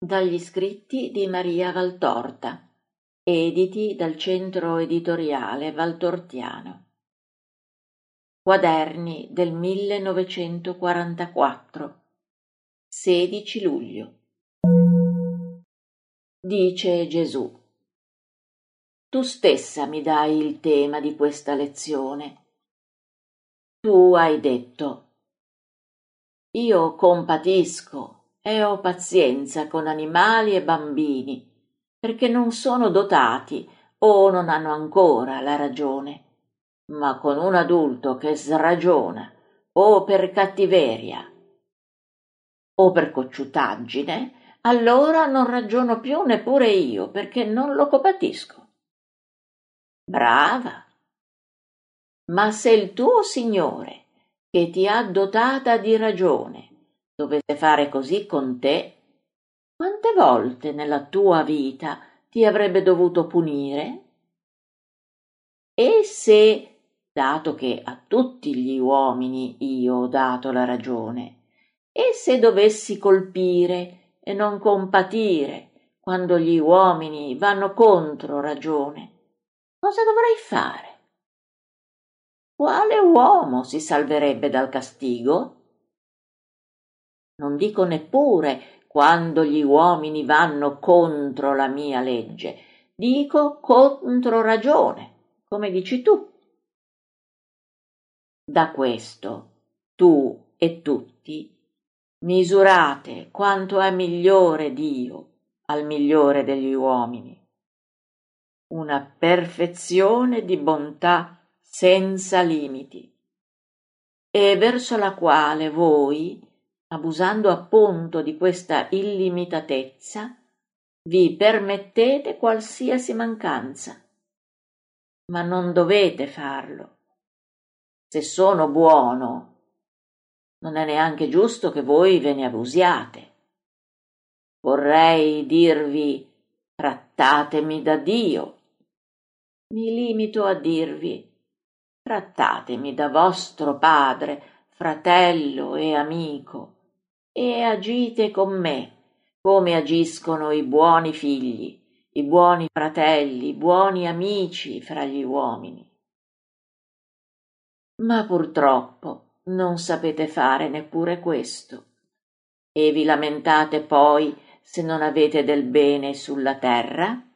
Dagli scritti di Maria Valtorta, editi dal Centro Editoriale Valtortiano. Quaderni del 1944, 16 luglio. Dice Gesù: tu stessa mi dai il tema di questa lezione. Tu hai detto: io compatisco e ho pazienza con animali e bambini, perché non sono dotati o non hanno ancora la ragione, ma con un adulto che sragiona o per cattiveria o per cocciutaggine, allora non ragiono più neppure io, perché non lo compatisco. Brava! Ma se il tuo Signore, che ti ha dotata di ragione, dovesse fare così con te, quante volte nella tua vita ti avrebbe dovuto punire? E se, dato che a tutti gli uomini io ho dato la ragione, e se dovessi colpire e non compatire quando gli uomini vanno contro ragione, cosa dovrei fare? Quale uomo si salverebbe dal castigo? Non dico neppure quando gli uomini vanno contro la mia legge, dico contro ragione, come dici tu. Da questo, tu e tutti, misurate quanto è migliore Dio al migliore degli uomini. Una perfezione di bontà senza limiti, e verso la quale voi, abusando appunto di questa illimitatezza, vi permettete qualsiasi mancanza, ma non dovete farlo. Se sono buono, non è neanche giusto che voi ve ne abusiate. Vorrei dirvi: trattatemi da Dio. Mi limito a dirvi: trattatemi da vostro padre, fratello e amico, e agite con me come agiscono i buoni figli, i buoni fratelli, i buoni amici fra gli uomini. Ma purtroppo non sapete fare neppure questo, e vi lamentate poi se non avete del bene sulla terra?